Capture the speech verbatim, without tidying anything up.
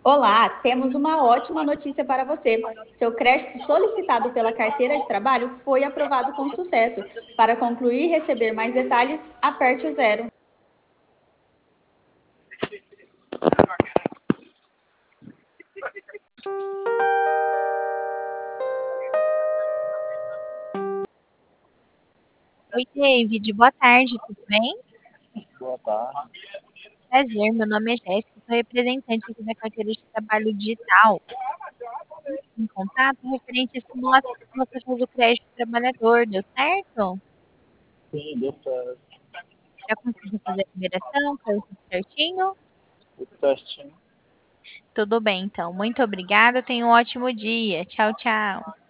Olá, temos uma ótima notícia para você. Seu crédito solicitado pela carteira de trabalho foi aprovado com sucesso. Para concluir e receber mais detalhes, aperte o zero. Oi, David, boa tarde, tudo bem? Boa tarde. Prazer, meu nome é Jéssica, sou representante aqui da carteira de trabalho digital. Em contato referente à simulação que você fez do crédito trabalhador, deu certo? Sim, deu certo. Já conseguiu fazer a liberação? Caiu tudo certinho? Tudo certinho. Tudo bem, então. Muito obrigada, tenha um ótimo dia. Tchau, tchau.